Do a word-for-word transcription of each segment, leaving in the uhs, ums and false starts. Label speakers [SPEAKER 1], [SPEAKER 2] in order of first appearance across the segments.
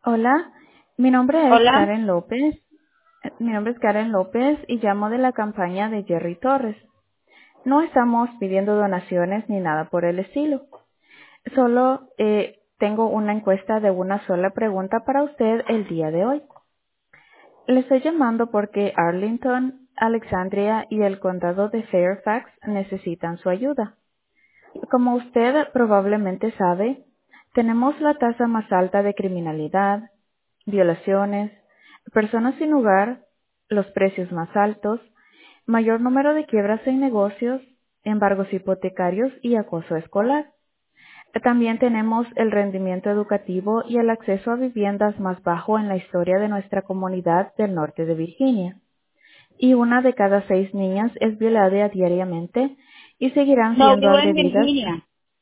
[SPEAKER 1] Hola, mi nombre es
[SPEAKER 2] Hola.
[SPEAKER 1] Karen López. Eh, Mi nombre es Karen López y llamo de la campaña de Jerry Torres. No estamos pidiendo donaciones ni nada por el estilo. Solo eh, tengo una encuesta de una sola pregunta para usted el día de hoy. Le estoy llamando porque Arlington, Alexandria y el condado de Fairfax necesitan su ayuda. Como usted probablemente sabe, tenemos la tasa más alta de criminalidad, violaciones, personas sin hogar, los precios más altos, mayor número de quiebras en negocios, embargos hipotecarios y acoso escolar. También tenemos el rendimiento educativo y el acceso a viviendas más bajo en la historia de nuestra comunidad del norte de Virginia. Y una de cada seis niñas es violada diariamente y seguirán
[SPEAKER 2] No
[SPEAKER 1] siendo
[SPEAKER 2] vivo en
[SPEAKER 1] agredidas.
[SPEAKER 2] Virginia.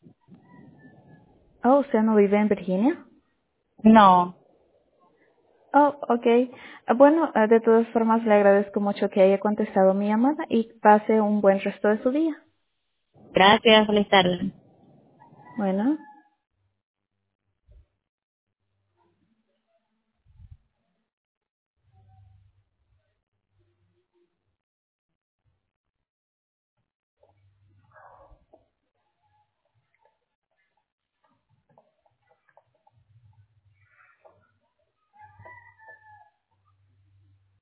[SPEAKER 1] Oh, ¿usted no vive en Virginia?
[SPEAKER 2] No.
[SPEAKER 1] Oh, ok. Ah, Bueno, ah, de todas formas le agradezco mucho que haya contestado mi llamada y pase un buen resto de su día.
[SPEAKER 2] Gracias, feliz tarde.
[SPEAKER 1] Bueno.